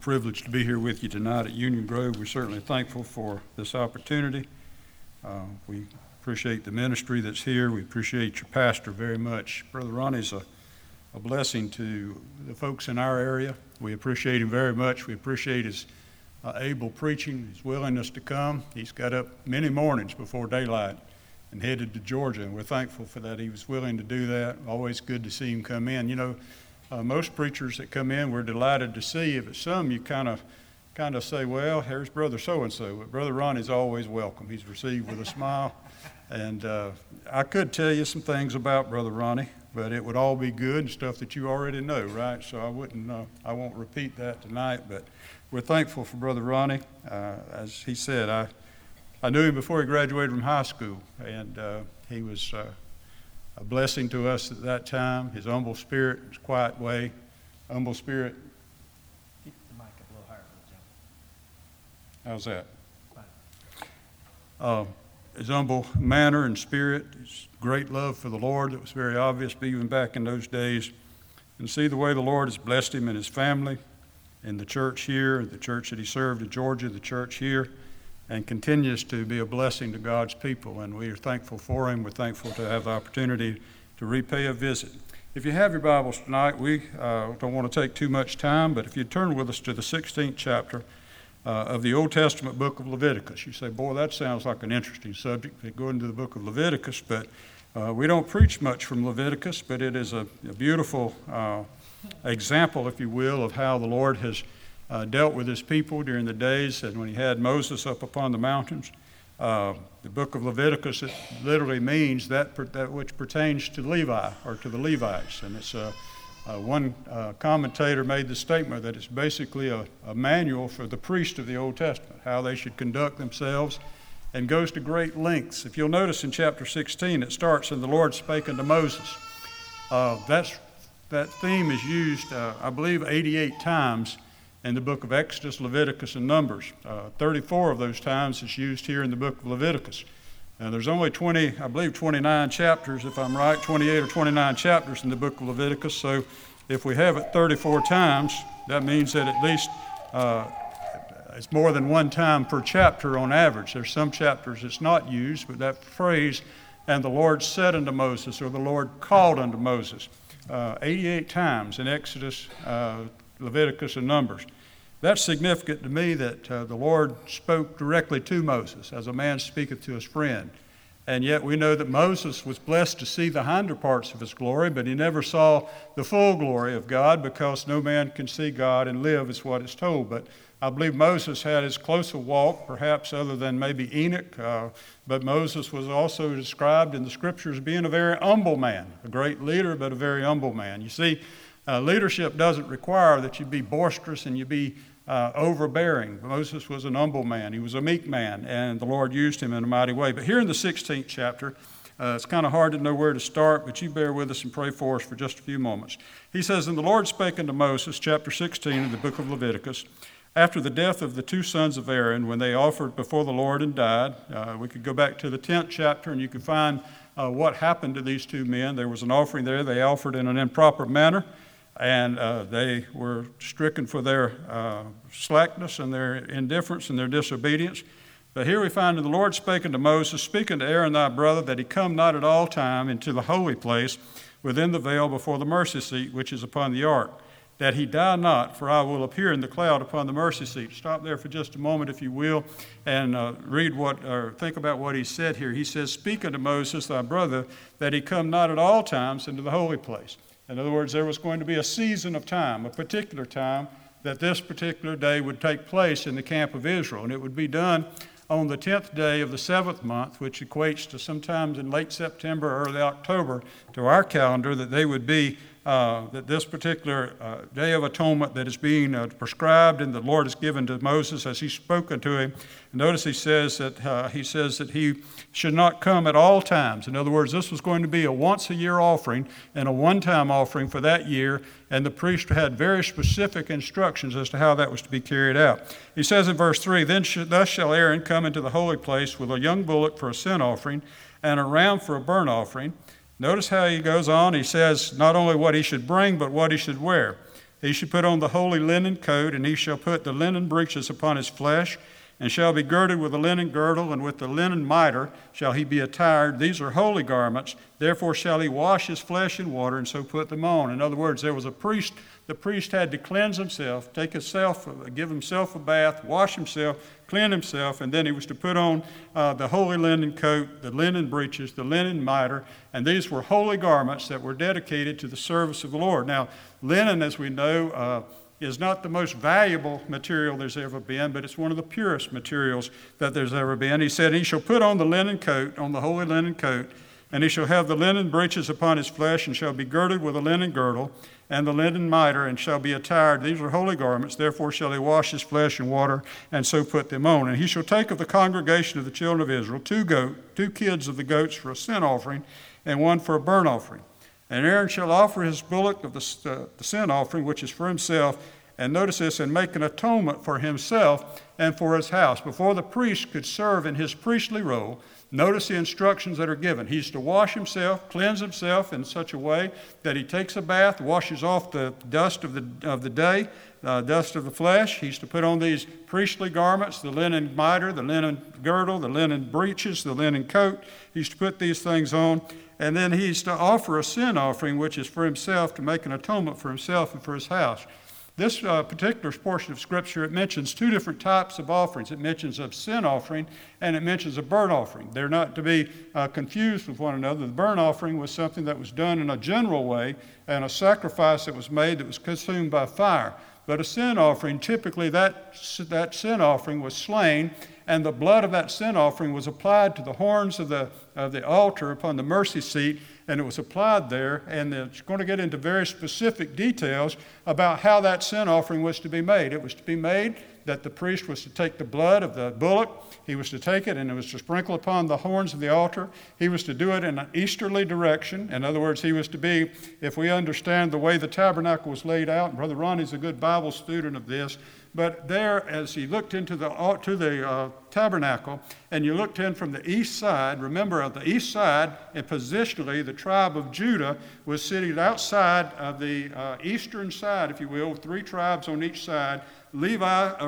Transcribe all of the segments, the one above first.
privilege to be here with you tonight at Union Grove. We're certainly thankful for this opportunity. We appreciate the ministry that's here. We appreciate your pastor very much. Brother Ronnie's a blessing to the folks in our area. We appreciate him very much. We appreciate his able preaching, his willingness to come. He's got up many mornings before daylight and headed to Georgia, and we're thankful for that. He was willing to do that. Always good to see him come in. You know, most preachers that come in, we're delighted to see. But some you kind of say, well, here's Brother so-and-so. But Brother Ronnie's always welcome. He's received with a smile. And I could tell you some things about Brother Ronnie, but it would all be good and stuff that you already know, right? So I won't repeat that tonight. But we're thankful for Brother Ronnie. As he said, I knew him before he graduated from high school, and he was a blessing to us at that time. His humble spirit, his quiet way, humble spirit. Keep the mic up a little higher, How's Jim. that? His humble manner and spirit, his great love for the Lord that was very obvious even back in those days. And see the way the Lord has blessed him and his family, in the church here, the church that he served in Georgia, the church here, and continues to be a blessing to God's people. And we are thankful for him. We're thankful to have the opportunity to repay a visit. If you have your Bibles tonight, we don't want to take too much time, but if you turn with us to the 16th chapter of the Old Testament book of Leviticus. You say, boy, that sounds like an interesting subject, to go into the book of Leviticus, but we don't preach much from Leviticus, but it is a beautiful example, if you will, of how the Lord has dealt with his people during the days and when he had Moses up upon the mountains. The book of Leviticus, it literally means that which pertains to Levi, or to the Levites. And it's one commentator made the statement that it's basically a manual for the priest of the Old Testament, how they should conduct themselves, and goes to great lengths. If you'll notice in chapter 16, it starts, "And the Lord spake unto Moses." That theme is used, I believe, 88 times in the book of Exodus, Leviticus, and Numbers. 34 of those times it's used here in the book of Leviticus. Now, there's only 29 chapters, if I'm right, 28 or 29 chapters in the book of Leviticus. So if we have it 34 times, that means that at least it's more than one time per chapter on average. There's some chapters it's not used, but that phrase, "And the Lord said unto Moses," or "the Lord called unto Moses," 88 times in Exodus, Leviticus, and Numbers. That's significant to me that the Lord spoke directly to Moses, as a man speaketh to his friend. And yet we know that Moses was blessed to see the hinder parts of his glory, but he never saw the full glory of God, because no man can see God and live, is what is told. But I believe Moses had as close a walk, perhaps other than maybe Enoch, but Moses was also described in the scriptures as being a very humble man, a great leader, but a very humble man. You see, leadership doesn't require that you be boisterous and you be overbearing. Moses was an humble man. He was a meek man, and the Lord used him in a mighty way. But here in the 16th chapter, it's kind of hard to know where to start, but you bear with us and pray for us for just a few moments. He says, "And the Lord spake unto Moses," chapter 16 of the book of Leviticus, "after the death of the two sons of Aaron, when they offered before the Lord and died." We could go back to the 10th chapter, and you could find what happened to these two men. There was an offering there. They offered in an improper manner, and they were stricken for their slackness and their indifference and their disobedience. But here we find, "And the Lord spake unto Moses, Speak unto Aaron thy brother, that he come not at all time into the holy place within the veil before the mercy seat which is upon the ark, that he die not, for I will appear in the cloud upon the mercy seat." Stop there for just a moment, if you will, and think about what he said here. He says, "Speak unto Moses thy brother, that he come not at all times into the holy place." In other words, there was going to be a season of time, a particular time, that this particular day would take place in the camp of Israel. And it would be done on the 10th day of the 7th month, which equates to sometimes in late September or early October to our calendar, that they would be that this particular Day of Atonement that is being prescribed and the Lord has given to Moses as he's spoken to him. Notice he says that he should not come at all times. In other words, this was going to be a once-a-year offering and a one-time offering for that year, and the priest had very specific instructions as to how that was to be carried out. He says in verse 3, thus shall Aaron come into the holy place with a young bullock for a sin offering and a ram for a burnt offering. Notice how he goes on. He says not only what he should bring, but what he should wear. He shall put on the holy linen coat, and he shall put the linen breeches upon his flesh, and shall be girded with a linen girdle, and with the linen mitre shall he be attired. These are holy garments. Therefore shall he wash his flesh in water, and so put them on. In other words, there was a priest. The priest had to cleanse himself, give himself a bath, wash himself, cleanse himself, and then he was to put on the holy linen coat, the linen breeches, the linen mitre, and these were holy garments that were dedicated to the service of the Lord. Now, linen, as we know, is not the most valuable material there's ever been, but it's one of the purest materials that there's ever been. He said, he shall put on the linen coat, on the holy linen coat, and he shall have the linen breeches upon his flesh, and shall be girded with a linen girdle, and the linen mitre, and shall be attired. These are holy garments. Therefore shall he wash his flesh in water, and so put them on. And he shall take of the congregation of the children of Israel two kids of the goats for a sin offering, and one for a burnt offering. And Aaron shall offer his bullock of the sin offering, which is for himself, and notice this, and make an atonement for himself and for his house. Before the priest could serve in his priestly role, notice the instructions that are given. He's to wash himself, cleanse himself in such a way that he takes a bath, washes off the dust of the day, dust of the flesh. He's to put on these priestly garments, the linen mitre, the linen girdle, the linen breeches, the linen coat. He's to put these things on. And then he's to offer a sin offering, which is for himself, to make an atonement for himself and for his house. This particular portion of Scripture, it mentions two different types of offerings. It mentions a sin offering and it mentions a burnt offering. They're not to be confused with one another. The burnt offering was something that was done in a general way, and a sacrifice that was made that was consumed by fire. But a sin offering, typically that sin offering was slain, and the blood of that sin offering was applied to the horns of the altar upon the mercy seat, and it was applied there, and it's going to get into very specific details about how that sin offering was to be made. It was to be made that the priest was to take the blood of the bullock, he was to take it and it was to sprinkle upon the horns of the altar. He was to do it in an easterly direction. In other words, he was to be, if we understand the way the tabernacle was laid out, and Brother Ronnie's a good Bible student of this, but there, as he looked into the tabernacle, and you looked in from the east side, remember on the east side, and positionally, the tribe of Judah was sitting outside of the eastern side, if you will, 3 tribes on each side. The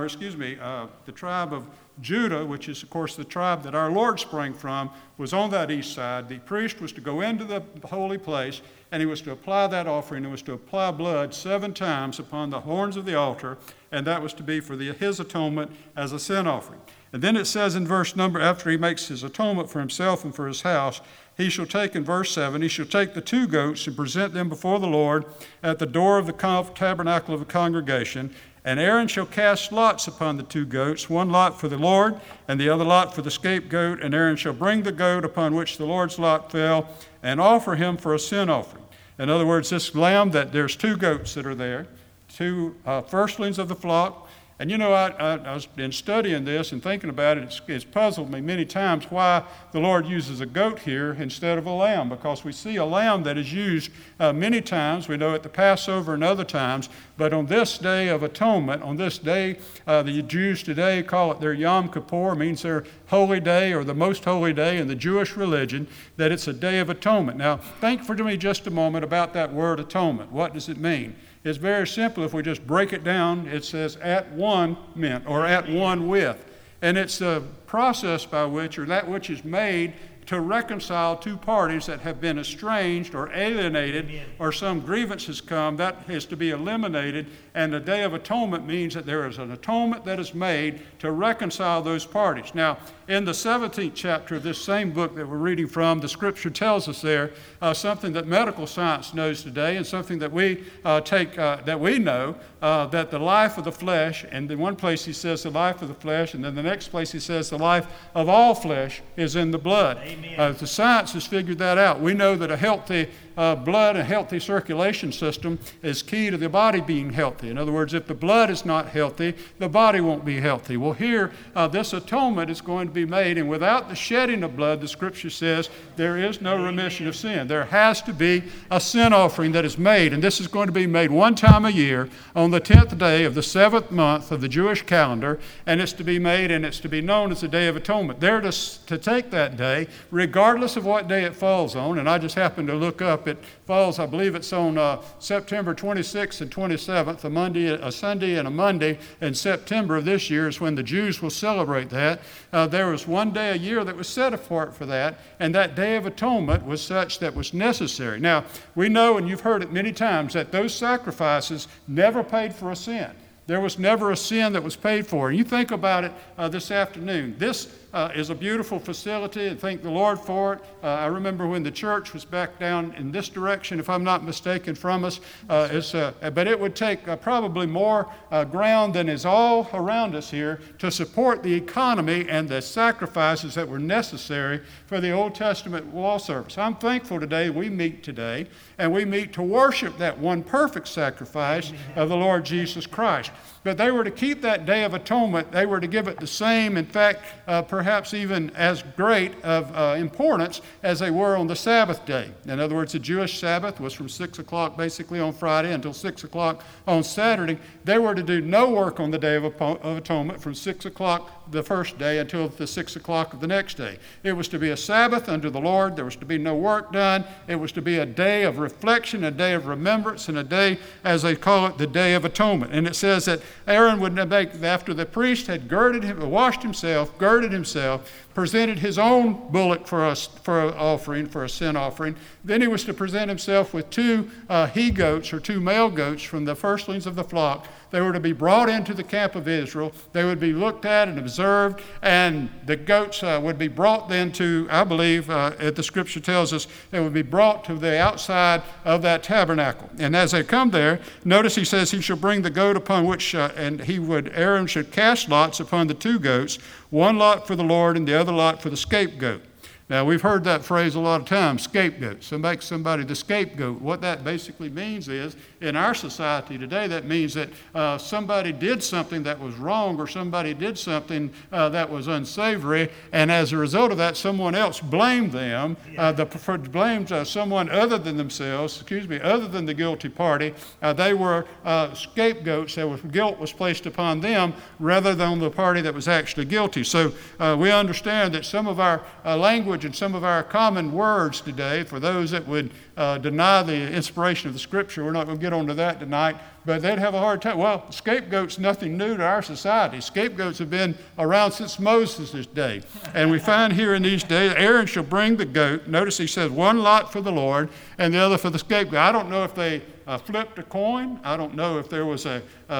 tribe of Judah, which is, of course, the tribe that our Lord sprang from, was on that east side. The priest was to go into the holy place, and he was to apply that offering. He was to apply blood 7 times upon the horns of the altar, and that was to be for his atonement as a sin offering. And then it says in verse number, after he makes his atonement for himself and for his house, he shall take, in verse 7, he shall take the 2 goats and present them before the Lord at the door of the tabernacle of the congregation. And Aaron shall cast lots upon the 2 goats, one lot for the Lord, and the other lot for the scapegoat. And Aaron shall bring the goat upon which the Lord's lot fell, and offer him for a sin offering. In other words, this lamb, that there's 2 goats that are there, 2 firstlings of the flock. And you know, I was in studying this and thinking about it, it's puzzled me many times why the Lord uses a goat here instead of a lamb, because we see a lamb that is used many times. We know at the Passover and other times, but on this day of atonement, on this day, the Jews today call it their Yom Kippur, means their holy day or the most holy day in the Jewish religion, that it's a day of atonement. Now, think for me just a moment about that word atonement. What does it mean? It's very simple. If we just break it down, it says at one meant, or at one with. And it's the process by which, or that which is made to reconcile 2 parties that have been estranged or alienated, or some grievance has come, that is to be eliminated. And the Day of Atonement means that there is an atonement that is made to reconcile those parties. Now, in the 17th chapter of this same book that we're reading from, the Scripture tells us there something that medical science knows today, and something that we know, that the life of the flesh, and in one place he says the life of the flesh, and then the next place he says the life of all flesh is in the blood. The science has figured that out. We know that a healthy blood, a healthy circulation system is key to the body being healthy. In other words, if the blood is not healthy, the body won't be healthy. Well, here, this atonement is going to be made, and without the shedding of blood, the Scripture says, there is no remission of sin. There has to be a sin offering that is made, and this is going to be made 1 time a year on the 10th day of the 7th month of the Jewish calendar, and it's to be made, and it's to be known as the Day of Atonement. They're to take that day, regardless of what day it falls on, and I just happened to look up It falls, I believe it's on September 26th and 27th, a Sunday and a Monday in September of this year is when the Jews will celebrate that. There was one day a year that was set apart for that, and that Day of Atonement was such that was necessary. Now, we know, and you've heard it many times, that those sacrifices never paid for a sin. There was never a sin that was paid for. And you think about it this afternoon. This is a beautiful facility, and thank the Lord for it. I remember when the church was back down in this direction, if I'm not mistaken, from us. But it would take probably more ground than is all around us here to support the economy and the sacrifices that were necessary for the Old Testament wall service. I'm thankful today we meet today, and we meet to worship that one perfect sacrifice of the Lord Jesus Christ. But they were to keep that Day of Atonement. They were to give it the same, in fact, perhaps even as great of importance as they were on the Sabbath day. In other words, the Jewish Sabbath was from 6 o'clock basically on Friday until 6 o'clock on Saturday. They were to do no work on the Day of Atonement from 6 o'clock the first day until the 6 o'clock of the next day. It was to be a Sabbath unto the Lord. There was to be no work done. It was to be a day of reflection, a day of remembrance, and a day, as they call it, the Day of Atonement. And it says that Aaron would make, after the priest had washed himself, girded himself, presented his own bullock for a sin offering. Then he was to present himself with two he-goats, or two male goats from the firstlings of the flock. They were to be brought into the camp of Israel. They would be looked at and observed, and the goats would be brought then to, I believe, the scripture tells us, they would be brought to the outside of that tabernacle. And as they come there, notice he says he shall bring the goat upon which, Aaron should cast lots upon the two goats, one lot for the Lord and the other lot for the scapegoat. Now, we've heard that phrase a lot of times, scapegoat. So make somebody the scapegoat. What that basically means is, in our society today, that means that somebody did something that was wrong, or somebody did something that was unsavory, and as a result of that, someone else blamed them, blamed someone other than themselves, other than the guilty party. They were scapegoats. Guilt was placed upon them rather than on the party that was actually guilty. So we understand that some of our language and some of our common words today, for those that would deny the inspiration of the Scripture, we're not going to get onto that tonight, but they'd have a hard time. Well, scapegoat's nothing new to our society. Scapegoats have been around since Moses' day. And we find here in these days, Aaron shall bring the goat. Notice he says one lot for the Lord and the other for the scapegoat. I don't know if they flipped a coin. I don't know if there was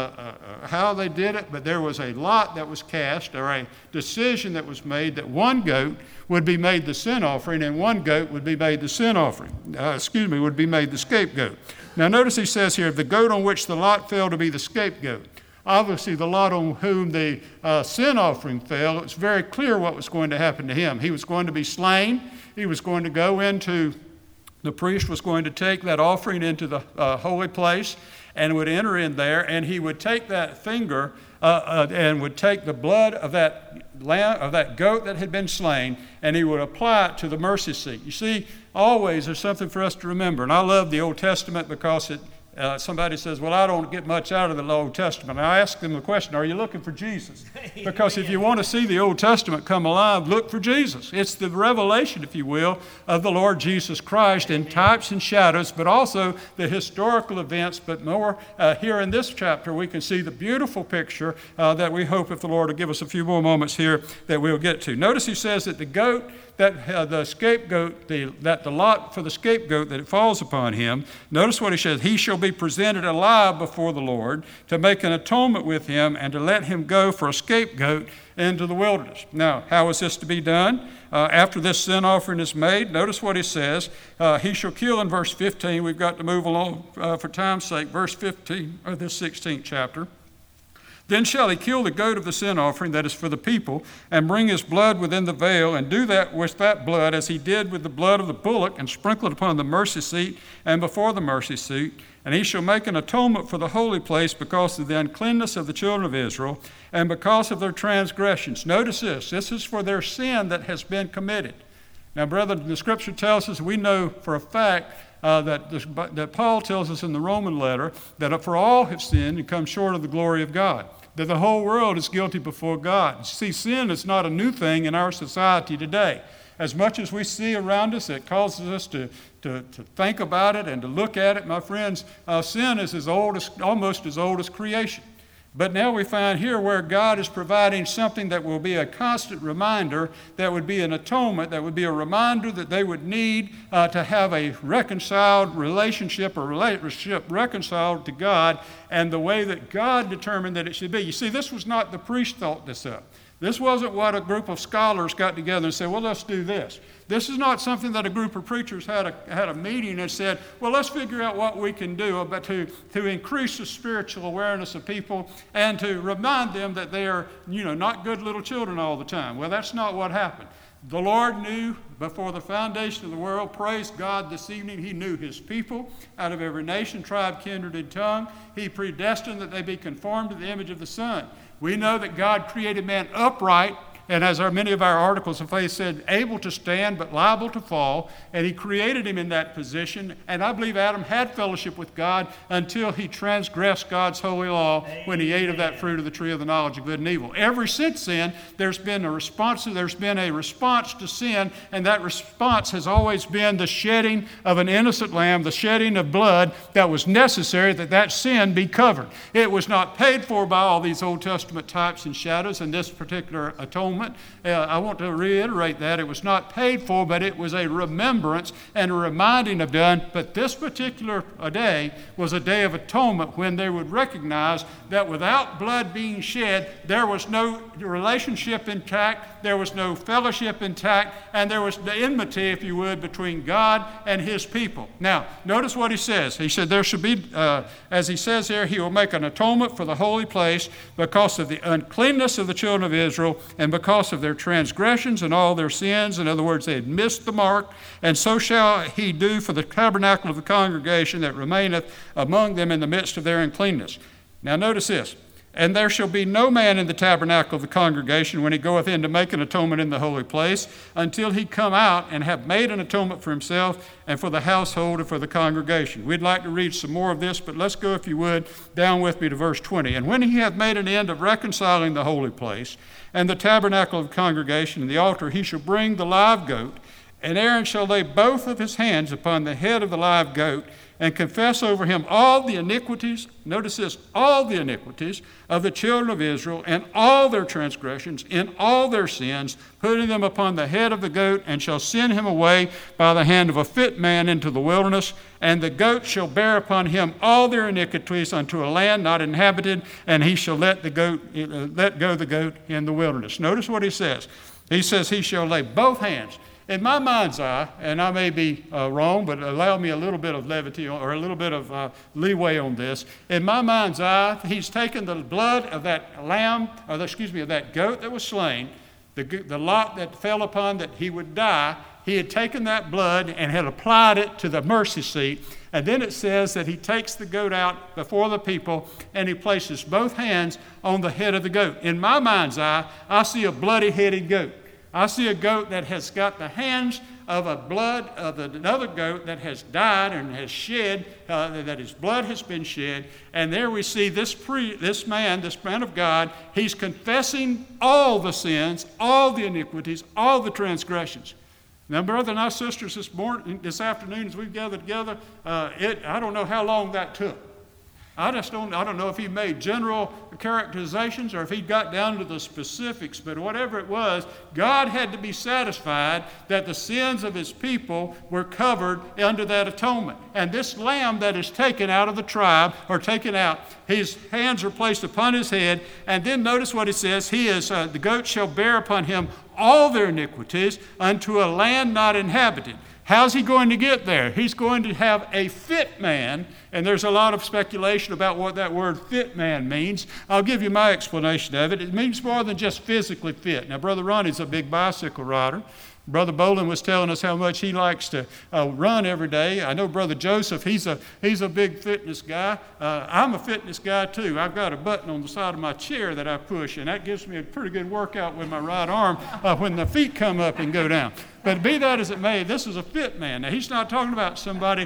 how they did it, but there was a lot that was cast, or a decision that was made, that one goat would be made the sin offering and one goat would be made the sin offering. Would be made the scapegoat. Now notice he says here, the goat on which the lot fell to be the scapegoat. Obviously, the lot on whom the sin offering fell, it's very clear what was going to happen to him. He was going to be slain. He was going to go into, the priest was going to take that offering into the holy place and would enter in there, and he would take that finger and would take the blood of that lamb, of that goat that had been slain, and he would apply it to the mercy seat. You see, always there's something for us to remember. And I love the Old Testament because somebody says, well, I don't get much out of the Old Testament. And I ask them the question, are you looking for Jesus? Because if you want to see the Old Testament come alive, look for Jesus. It's the revelation, if you will, of the Lord Jesus Christ in types and shadows, but also the historical events. But more here in this chapter, we can see the beautiful picture that we hope, if the Lord will give us a few more moments here, that we'll get to. Notice he says that the goat, the scapegoat, that the lot for the scapegoat, that it falls upon him. Notice what he says, he shall be presented alive before the Lord to make an atonement with him and to let him go for a scapegoat into the wilderness. Now, how is this to be done? After this sin offering is made, notice what he says. He shall kill in verse 15. We've got to move along for time's sake. Verse 15 of this 16th chapter. Then shall he kill the goat of the sin offering that is for the people, and bring his blood within the veil, and do that with that blood as he did with the blood of the bullock, and sprinkle it upon the mercy seat and before the mercy seat. And he shall make an atonement for the holy place because of the uncleanness of the children of Israel, and because of their transgressions. Notice this. This is for their sin that has been committed. Now, brethren, the Scripture tells us, we know for a fact that Paul tells us in the Roman letter that for all have sinned and come short of the glory of God, that the whole world is guilty before God. See, sin is not a new thing in our society today. as much as we see around us, it causes us to think about it and to look at it. My friends, sin is almost as old as creation. But now we find here where God is providing something that will be a constant reminder, that would be an atonement, that would be a reminder that they would need to have a reconciled relationship reconciled to God, and the way that God determined that it should be. You see, this was not the priest thought this up. This wasn't what a group of scholars got together and said, well, let's do this. This is not something that a group of preachers had a meeting and said, well, let's figure out what we can do but to increase the spiritual awareness of people and to remind them that they are, not good little children all the time. Well, that's not what happened. The Lord knew before the foundation of the world, praise God this evening, He knew His people out of every nation, tribe, kindred, and tongue. He predestined that they be conformed to the image of the Son. We know that God created man upright, and as many of our articles of faith said, able to stand but liable to fall, and He created him in that position. And I believe Adam had fellowship with God until he transgressed God's holy law when he ate of that fruit of the tree of the knowledge of good and evil. Ever since then, there's been a response to sin, and that response has always been the shedding of an innocent lamb, the shedding of blood that was necessary that sin be covered. It was not paid for by all these Old Testament types and shadows and this particular atonement. I want to reiterate that. It was not paid for, but it was a remembrance and a reminding of done. But this particular day was a day of atonement when they would recognize that without blood being shed, there was no relationship intact, there was no fellowship intact, and there was the enmity, if you would, between God and His people. Now, notice what He says. He said there should be, as He says here, He will make an atonement for the holy place because of the uncleanness of the children of Israel and because of their transgressions and all their sins. In other words, they had missed the mark. And so shall He do for the tabernacle of the congregation that remaineth among them in the midst of their uncleanness. Now notice this. And there shall be no man in the tabernacle of the congregation when he goeth in to make an atonement in the holy place, until he come out and have made an atonement for himself and for the household and for the congregation. We'd like to read some more of this, but let's go, if you would, down with me to verse 20. And when he hath made an end of reconciling the holy place and the tabernacle of the congregation and the altar, he shall bring the live goat, and Aaron shall lay both of his hands upon the head of the live goat, and confess over him all the iniquities, notice this, all the iniquities of the children of Israel and all their transgressions in all their sins, putting them upon the head of the goat, and shall send him away by the hand of a fit man into the wilderness. And the goat shall bear upon him all their iniquities unto a land not inhabited, and he shall let go the goat in the wilderness. Notice what he says. He says he shall lay both hands. In my mind's eye, and I may be wrong, but allow me a little bit of levity or a little bit of leeway on this. In my mind's eye, he's taken the blood of that of that goat that was slain, the lot that fell upon that he would die. He had taken that blood and had applied it to the mercy seat. And then it says that he takes the goat out before the people and he places both hands on the head of the goat. In my mind's eye, I see a bloody-headed goat. I see a goat that has got the hands of another goat that has died and has shed, that his blood has been shed. And there we see this man of God, he's confessing all the sins, all the iniquities, all the transgressions. Now, brother and our sisters, this afternoon as we've gathered together, I don't know how long that took. I don't know if he made general characterizations or if he got down to the specifics, but whatever it was, God had to be satisfied that the sins of His people were covered under that atonement. And this lamb that is taken out of the tribe, or taken out, his hands are placed upon his head, and then notice what it says, the goat shall bear upon him all their iniquities unto a land not inhabited. How's he going to get there? He's going to have a fit man, and there's a lot of speculation about what that word fit man means. I'll give you my explanation of it. It means more than just physically fit. Now, Brother Ronnie's a big bicycle rider. Brother Bolin was telling us how much he likes to run every day. I know Brother Joseph, he's a big fitness guy. I'm a fitness guy too. I've got a button on the side of my chair that I push, and that gives me a pretty good workout with my right arm when the feet come up and go down. But be that as it may, this is a fit man. Now, he's not talking about somebody,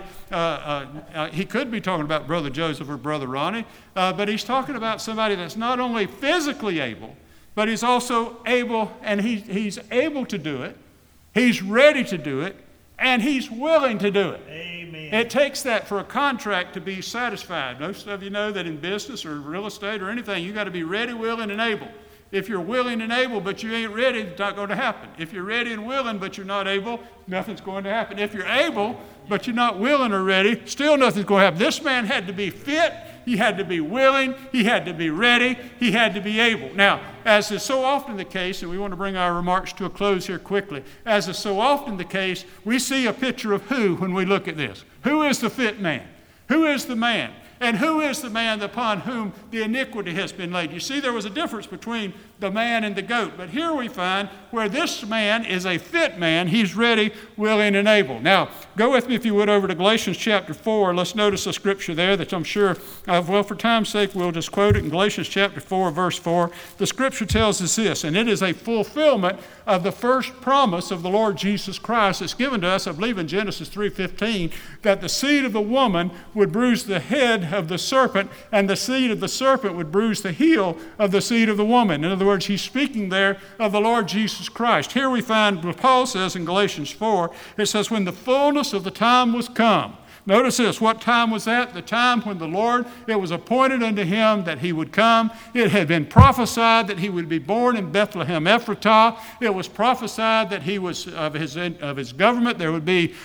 he could be talking about Brother Joseph or Brother Ronnie, but he's talking about somebody that's not only physically able, but he's also able, and he's able to do it, He's ready to do it, and he's willing to do it. Amen. It takes that for a contract to be satisfied. Most of you know that in business or real estate or anything, you got to be ready, willing, and able. If you're willing and able, but you ain't ready, it's not going to happen. If you're ready and willing, but you're not able, nothing's going to happen. If you're able, but you're not willing or ready, still nothing's going to happen. This man had to be fit. He had to be willing. He had to be ready. He had to be able. Now, as is so often the case, and we want to bring our remarks to a close here quickly, as is so often the case, we see a picture of who when we look at this. Who is the fit man? Who is the man? And who is the man upon whom the iniquity has been laid? You see, there was a difference between the man and the goat. But here we find where this man is a fit man. He's ready, willing, and able. Now, go with me, if you would, over to Galatians chapter 4. Let's notice a scripture there that I'm sure, for time's sake, we'll just quote it in Galatians chapter 4, verse 4. The scripture tells us this, and it is a fulfillment of the first promise of the Lord Jesus Christ that's given to us, I believe in Genesis 3:15, that the seed of the woman would bruise the head of the serpent, and the seed of the serpent would bruise the heel of the seed of the woman. In other words, he's speaking there of the Lord Jesus Christ. Here we find what Paul says in Galatians 4. It says, when the fullness of the time was come. Notice this, what time was that? The time when the Lord, it was appointed unto him that he would come. It had been prophesied that he would be born in Bethlehem Ephratah. It was prophesied that he was of his government. There would be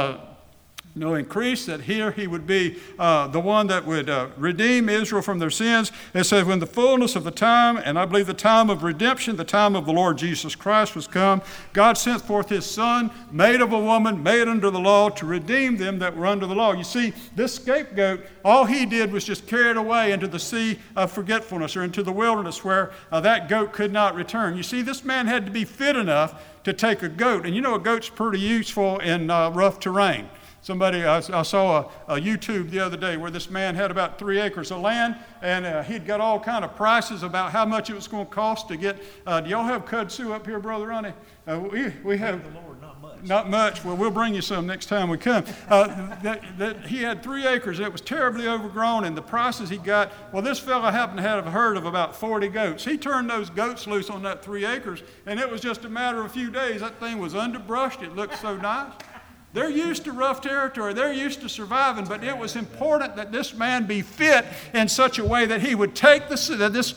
no increase, that here he would be the one that would redeem Israel from their sins. It says, when the fullness of the time, and I believe the time of redemption, the time of the Lord Jesus Christ was come, God sent forth his Son, made of a woman, made under the law, to redeem them that were under the law. You see, this scapegoat, all he did was just carry it away into the sea of forgetfulness, or into the wilderness where that goat could not return. You see, this man had to be fit enough to take a goat. And you know, a goat's pretty useful in rough terrain. I saw a YouTube the other day where this man had about 3 acres of land, and he'd got all kind of prices about how much it was going to cost to get. Do y'all have kudzu up here, Brother Ronnie? We have. The Lord, not much. Not much. Well, we'll bring you some next time we come. He had 3 acres. It was terribly overgrown, and the prices he got. Well, this fellow happened to have a herd of about 40 goats. He turned those goats loose on that 3 acres, and it was just a matter of a few days. That thing was underbrushed. It looked so nice. They're used to rough territory. They're used to surviving, but it was important that this man be fit in such a way that he would take this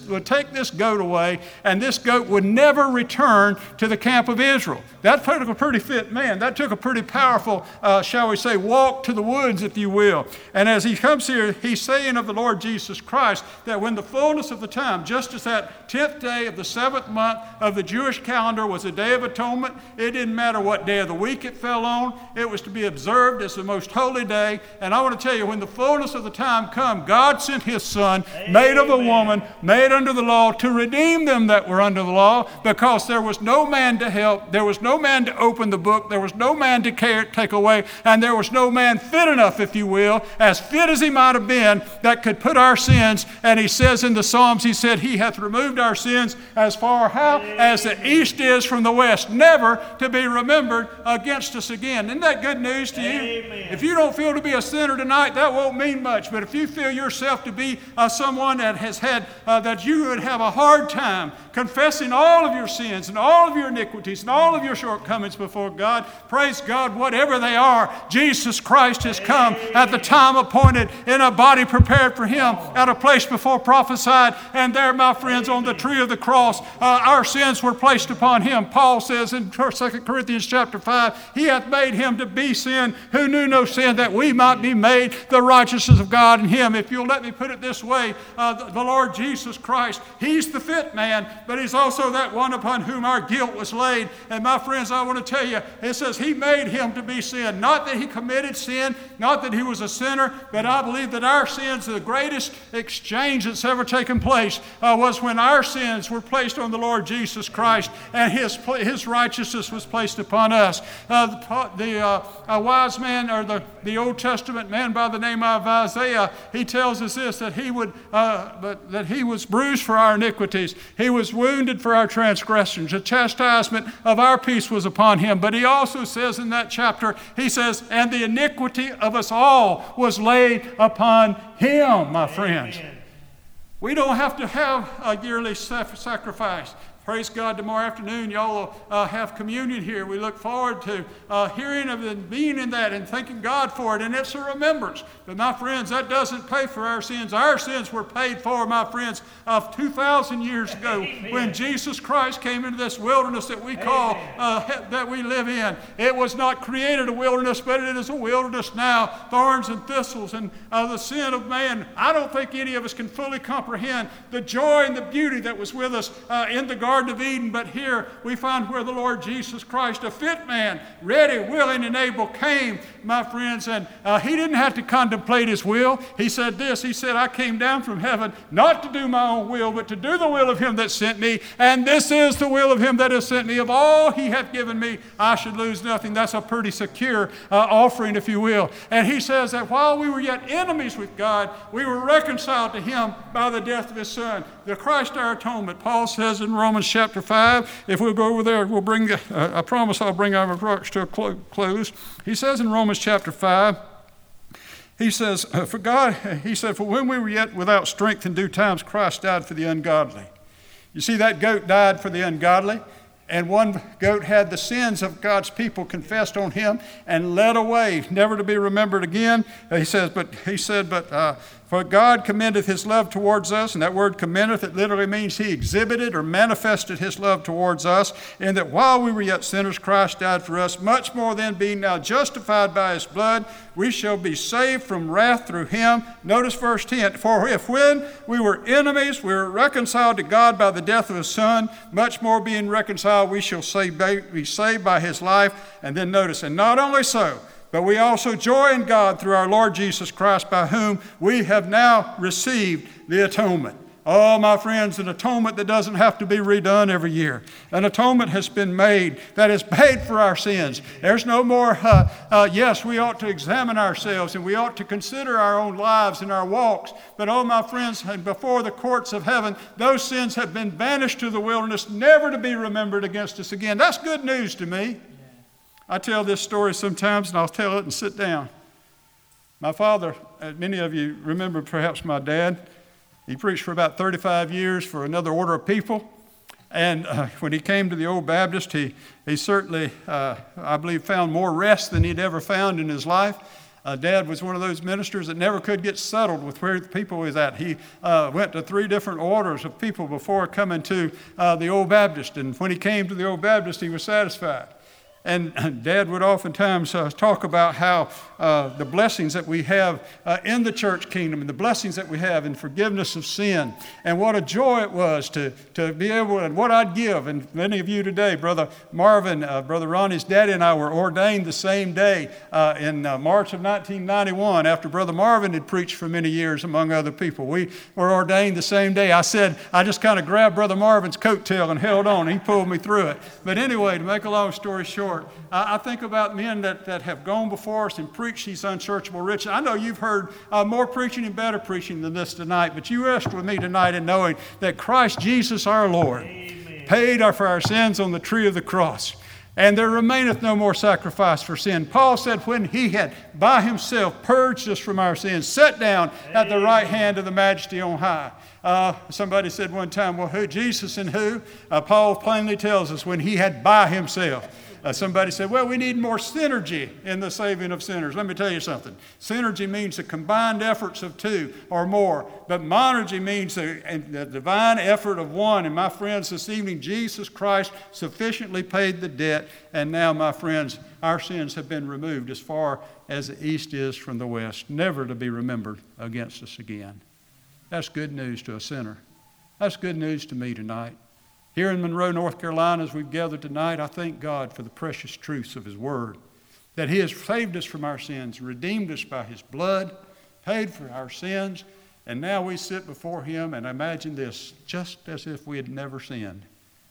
goat away, and this goat would never return to the camp of Israel. That took a pretty fit man. That took a pretty powerful, shall we say, walk to the woods, if you will. And as he comes here, he's saying of the Lord Jesus Christ that when the fullness of the time, just as that 10th day of the 7th month of the Jewish calendar was a day of atonement, it didn't matter what day of the week it fell on. It was to be observed as the most holy day. And I want to tell you, when the fullness of the time come, God sent his Son, made of a woman, made under the law, to redeem them that were under the law, because there was no man to help, there was no man to open the book, there was no man to take away, and there was no man fit enough, if you will, as fit as he might have been, that could put our sins. And he says in the Psalms, he said, he hath removed our sins as far how? As the east is from the west, never to be remembered against us again. Isn't that good news to you? Amen. If you don't feel to be a sinner tonight, that won't mean much. But if you feel yourself to be someone that has had, that you would have a hard time confessing all of your sins and all of your iniquities and all of your shortcomings before God, praise God, whatever they are, Jesus Christ has come at the time appointed, in a body prepared for him, at a place before prophesied. And there, my friends, on the tree of the cross, our sins were placed upon him. Paul says in 2 Corinthians chapter 5, he hath made him to be sin who knew no sin, that we might be made the righteousness of God in him. If you'll let me put it this way, the Lord Jesus Christ, he's the fit man, but he's also that one upon whom our guilt was laid. And my friends, I want to tell you, it says he made him to be sin. Not that he committed sin, not that he was a sinner, but I believe that our sins, the greatest exchange that's ever taken place, was when our sins were placed on the Lord Jesus Christ, and his righteousness was placed upon us. A wise man, or the Old Testament man by the name of Isaiah, he tells us this, that he was bruised for our iniquities, he was wounded for our transgressions, the chastisement of our peace was upon him. But he also says in that chapter, he says, and the iniquity of us all was laid upon him, my friends. Amen. We don't have to have a yearly sacrifice. Praise God, tomorrow afternoon y'all will have communion here. We look forward to hearing of and being in that and thanking God for it. And it's a remembrance. But my friends, that doesn't pay for our sins. Our sins were paid for, my friends, of 2,000 years ago. Amen. When Jesus Christ came into this wilderness that we call, that we live in. It was not created a wilderness, but it is a wilderness now. Thorns and thistles and the sin of man. I don't think any of us can fully comprehend the joy and the beauty that was with us in the Garden of Eden, but here we find where the Lord Jesus Christ, a fit man, ready, willing, and able, came, my friends, and he didn't have to contemplate his will. He said this, he said, I came down from heaven not to do my own will, but to do the will of him that sent me, and this is the will of him that has sent me. Of all he hath given me, I should lose nothing. That's a pretty secure offering, if you will. And he says that while we were yet enemies with God, we were reconciled to him by the death of his Son. The Christ our atonement. Paul says in Romans chapter 5, if we'll go over there, we'll bring, I promise I'll bring our remarks to a close. He says in Romans chapter 5, he says, for when we were yet without strength in due times, Christ died for the ungodly. You see, that goat died for the ungodly. And one goat had the sins of God's people confessed on him and led away, never to be remembered again. He said, for God commendeth his love towards us, and that word commendeth, it literally means he exhibited or manifested his love towards us, in that while we were yet sinners, Christ died for us. Much more then, being now justified by his blood, we shall be saved from wrath through him. Notice verse 10, for if when we were enemies, we were reconciled to God by the death of his Son, much more being reconciled, we shall be saved by his life. And then notice, and not only so, but we also joy in God through our Lord Jesus Christ, by whom we have now received the atonement. Oh, my friends, an atonement that doesn't have to be redone every year. An atonement has been made that has paid for our sins. There's no more, yes, we ought to examine ourselves and we ought to consider our own lives and our walks. But oh, my friends, before the courts of heaven, those sins have been banished to the wilderness, never to be remembered against us again. That's good news to me. I tell this story sometimes, and I'll tell it and sit down. My father, many of you remember perhaps my dad, he preached for about 35 years for another order of people. And when he came to the Old Baptist, he certainly, I believe, found more rest than he'd ever found in his life. Dad was one of those ministers that never could get settled with where the people was at. He went to 3 different orders of people before coming to the Old Baptist. And when he came to the Old Baptist, he was satisfied. And Dad would oftentimes talk about how the blessings that we have in the church kingdom and the blessings that we have in forgiveness of sin, and what a joy it was to be able, and what I'd give. And many of you today, Brother Marvin, Brother Ronnie's daddy and I were ordained the same day in March of 1991 after Brother Marvin had preached for many years among other people. We were ordained the same day. I just kind of grabbed Brother Marvin's coattail and held on. He pulled me through it. But anyway, to make a long story short, I think about men that have gone before us and preached these unsearchable riches. I know you've heard more preaching and better preaching than this tonight, but you rest with me tonight in knowing that Christ Jesus our Lord paid for our sins on the tree of the cross. And there remaineth no more sacrifice for sin. Paul said when he had by himself purged us from our sins, sat down at the right hand of the Majesty on high. Somebody said one time, well, who? Jesus and who? Paul plainly tells us when he had by himself. Somebody said, well, we need more synergy in the saving of sinners. Let me tell you something. Synergy means the combined efforts of 2 or more. But monergy means the divine effort of one. And my friends, this evening, Jesus Christ sufficiently paid the debt. And now, my friends, our sins have been removed as far as the east is from the west, never to be remembered against us again. That's good news to a sinner. That's good news to me tonight. Here in Monroe, North Carolina, as we've gathered tonight, I thank God for the precious truths of his word, that he has saved us from our sins, redeemed us by his blood, paid for our sins, and now we sit before him and imagine this, just as if we had never sinned.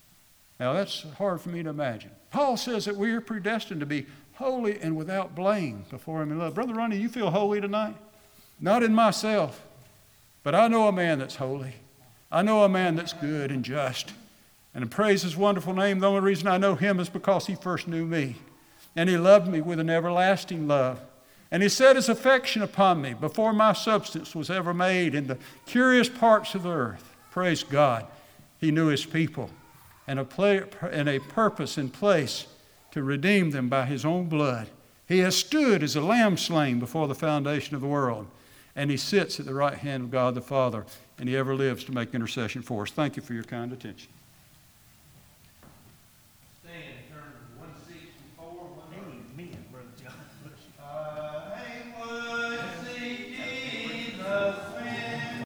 Now, that's hard for me to imagine. Paul says that we are predestined to be holy and without blame before him in love. Brother Ronnie, you feel holy tonight? Not in myself, but I know a man that's holy. I know a man that's good and just. And to praise his wonderful name, the only reason I know him is because he first knew me. And he loved me with an everlasting love. And he set his affection upon me before my substance was ever made in the curious parts of the earth. Praise God. He knew his people. and a purpose in place to redeem them by his own blood. He has stood as a lamb slain before the foundation of the world, and he sits at the right hand of God the Father, and he ever lives to make intercession for us. Thank you for your kind attention.